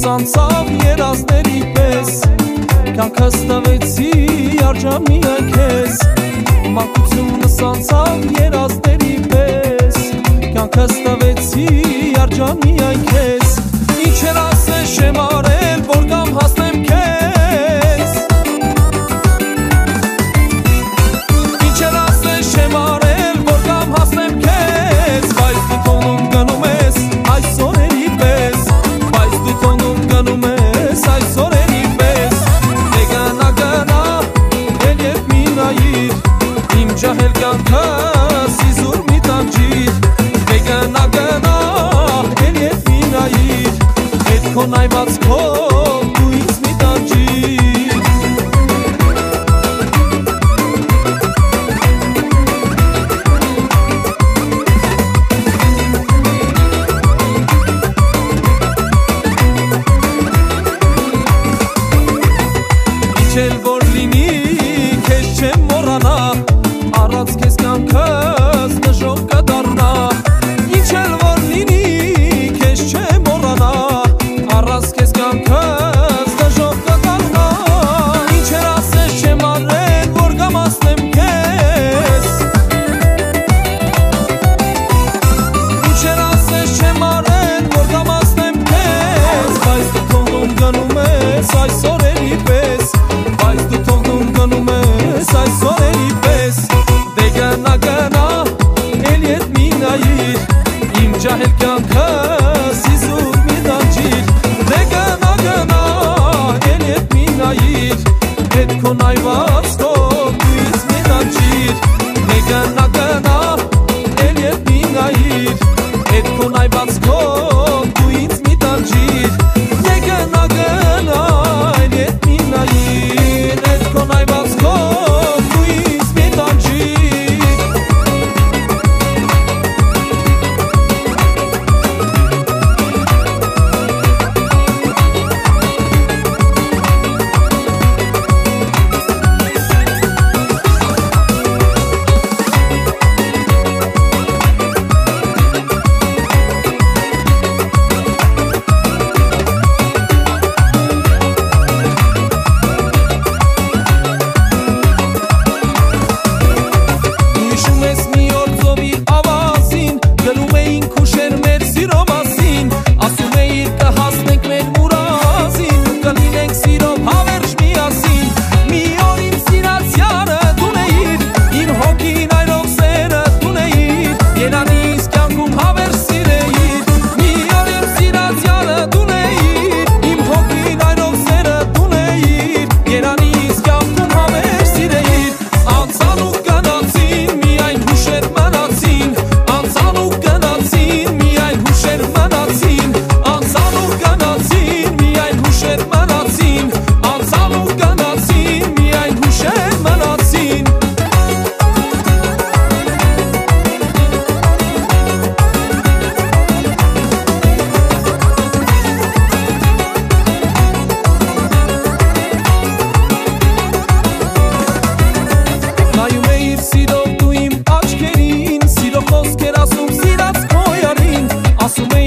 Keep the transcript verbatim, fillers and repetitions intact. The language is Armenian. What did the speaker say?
անցավ երազների պես Կյանքս տվեցի արջամիան քեզ Մանկությունս անցավ երազների պես Կյանքս տվեցի արջամիան քեզ Ինչ էր ասես չեմ արել որ կամ հասնեմ քեզ Ինչ էր ասես չեմ արել որ կամ հասնեմ քեզ Բայց դու տոնում գնում ես այս օրերի պես Բայց դու տոնում գնում ես այս օրերի պես Դե գնա գնա էլ ետ մի նայիր Իմ ջահել կյանքս իզուր մի տանջիր Դե գնա գնա էլ ետ մի նայիր Հետ քո նայված քո դու ինձ մի տանջիր Իչել որ լինի քեզ չեմ մոռանա Առանց քեզ կյանքս դժոխք կդառնա Իչել որ լինի քեզ չեմ մոռանա Առանց քեզ կյանքս դժոխք կդառնա Ինչ էր ասես չեմ արել որ կամ ասնեմ քեզ Ինչ էր ասես չեմ արել որ կամ ասնեմ քեզ Բայց դու թողնում գնում ես այս օրերի պես Բայց դու թողնում գնում ես այս օրերի պես Դե գնա գնա էլ ետ մի նայիր Իմ ջահել կյանքս իզուր մի տանջիր Դե գնա գնա էլ ետ մի նայիր Հետ քո նայված քո դու ինձ մի տանջիր Դե գնա գնա էլ ետ մի նայիր Հետ քո նայված քո դու ինձ մի տանջիր Դե գնա գնա էլ ետ մի նայիր Հետ քո նայված քո դու ինձ մի տանջիր Ասում